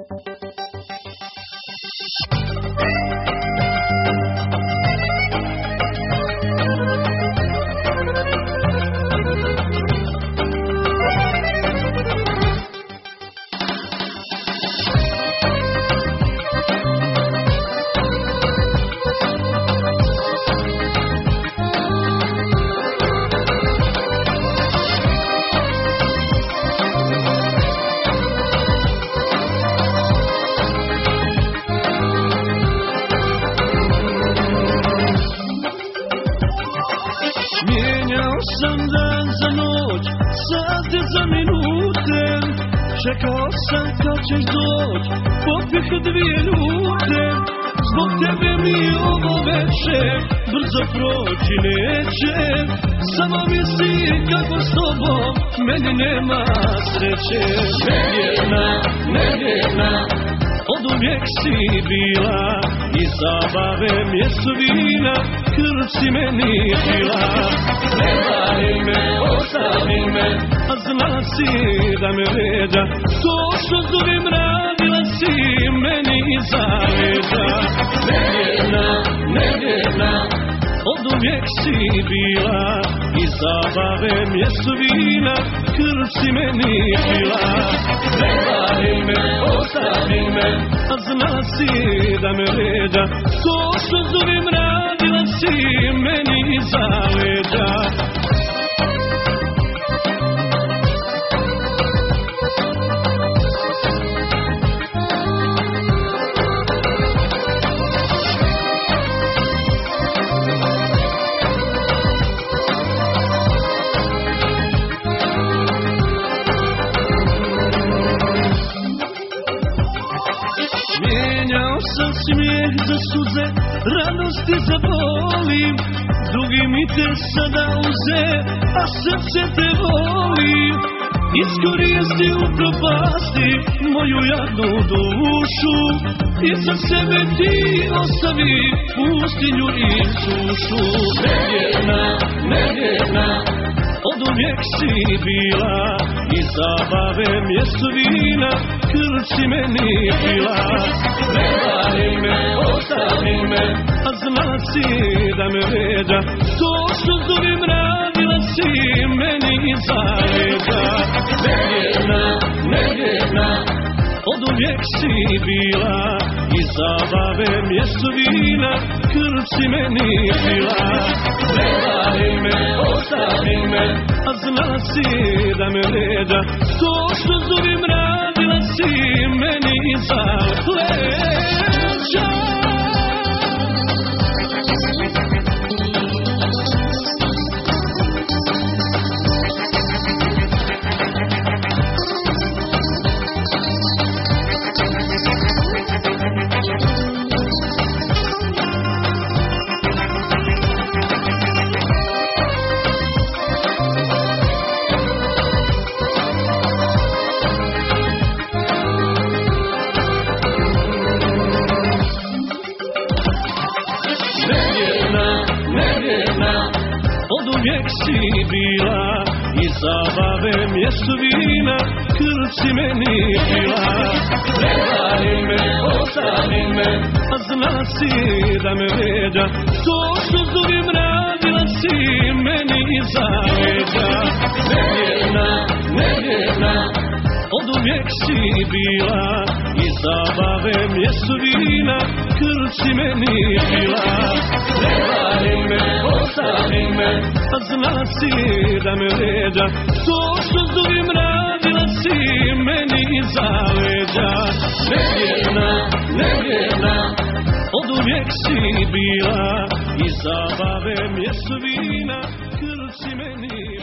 Čekao sam kad ćeš doć, popih 2 ljute. Zbog tebe mi ovo večer brzo proći neće. Samo misli kako s tobom meni nema sreće. Nevjerna, od uvijek si bila i zabave mjesto vina, krv si meni pila. Ne vali me, ostavi me, a zna si da me vređa. To što zovem radila si meni iza leđa. Nevjerna, od uvijek si bila i zabave mjesto vina, krv si meni pila. Ne vali me, ostavi me, a zna si da me vređa. To što zovem radila si meni iza leđa. Mijenjao sam smijeh za suze, radosti za bolim. Drugi mi te sada uze, a srce te voli. Iskoristi, upropasti moju jadnu dušu i za sebe ti ostavi pustinju i sušu. Nevjerna, od uvijek si bila i zabave mjesto vina, krv si meni pila. Ne vali me, ostavi me, a zna si da me vređa. To što zovem radila si meni iza leđa. Nevjerna, od uvijek si bila i zabave mjesto vina, krv si meni pila. Ne vali me, ostavi me, a zna si da me vređa. To što zovem radila si meni iza leđa. Nevjerna, od uvijek si bila i zabave mjesto vina, krv si meni pila. Ne vali me, ostavi me, a zna si da me vređa. To što zovem radila si meni iza leđa. Nevjerna, od uvijek si bila i zabave mjesto vina, krv si meni pila. Ne vali me, ostavi me, a zna si da me vređa. To što zovem radila si meni iza leđa. Nevjerna, od uvijek si bila i zabave mjesto vina, krv si meni